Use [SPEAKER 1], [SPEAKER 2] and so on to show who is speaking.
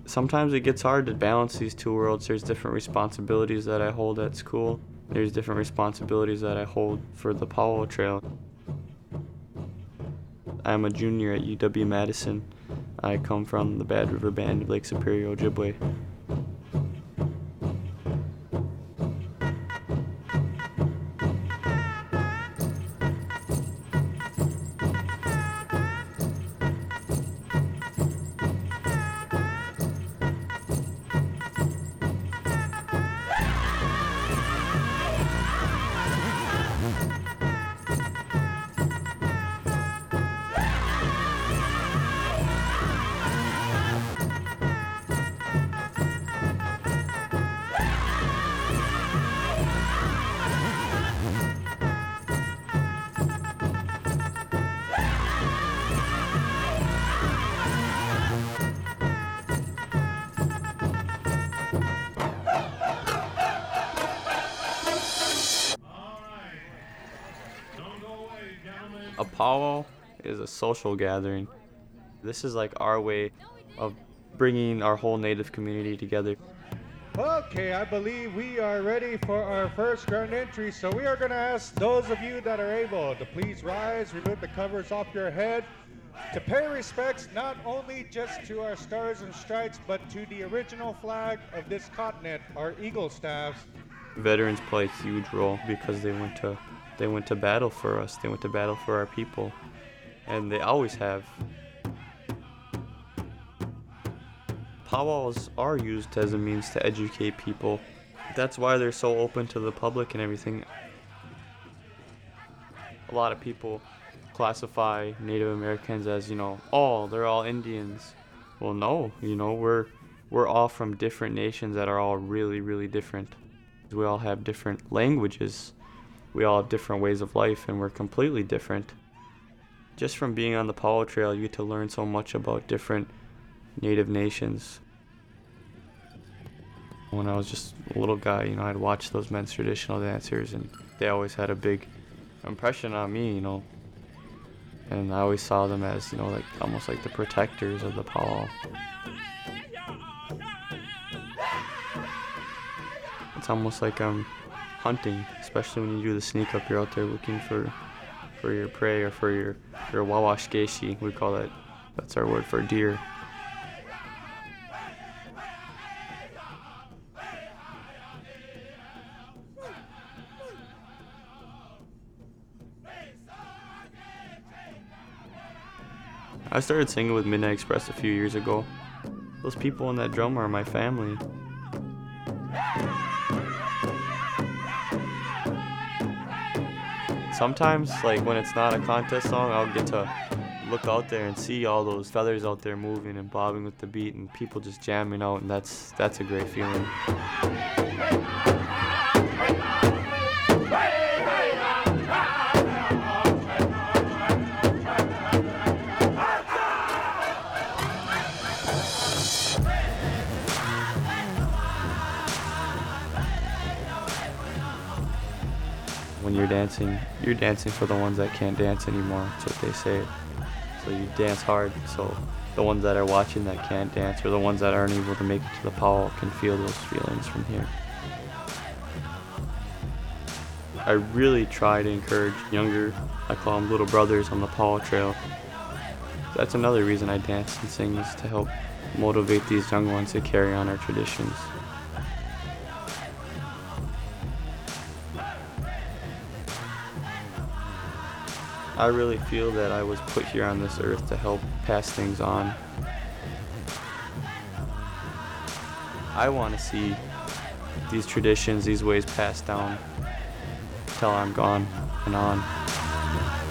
[SPEAKER 1] Sometimes it gets hard to balance these two worlds. There's different responsibilities that I hold at school. There's different responsibilities that I hold for the Powell Trail. I'm a junior at UW-Madison. I come from the Bad River Band of Lake Superior, Ojibwe. A powwow is a social gathering. This is like our way of bringing our whole Native community together.
[SPEAKER 2] Okay, I believe we are ready for our first grand entry, so we are going to ask those of you that are able to please rise, remove the covers off your head, to pay respects not only just to our stars and stripes, but to the original flag of this continent, our eagle staffs.
[SPEAKER 1] Veterans play a huge role because they went to battle for us. They went to battle for our people, and they always have. Powwows are used as a means to educate people. That's why they're so open to the public and everything. A lot of people classify Native Americans as, oh, they're all Indians. Well, no, we're all from different nations that are all really, really different. We all have different languages. We all have different ways of life, and we're completely different. Just from being on the Powwow Trail, you get to learn so much about different Native nations. When I was just a little guy, I'd watch those men's traditional dancers, and they always had a big impression on me, And I always saw them as, like almost like the protectors of the powwow. It's almost like hunting, especially when you do the sneak up. You're out there looking for your prey or for your wawashkeshi. We call that. That's our word for deer. I started singing with Midnight Express a few years ago. Those people in that drum are my family. Sometimes, like when it's not a contest song, I'll get to look out there and see all those feathers out there moving and bobbing with the beat and people just jamming out, and that's a great feeling. When you're dancing for the ones that can't dance anymore. That's what they say. So you dance hard, so the ones that are watching that can't dance, or the ones that aren't able to make it to the powwow, can feel those feelings from here. I really try to encourage younger, I call them little brothers, on the Powwow Trail. That's another reason I dance and sing, is to help motivate these young ones to carry on our traditions. I really feel that I was put here on this earth to help pass things on. I want to see these traditions, these ways passed down till I'm gone and on.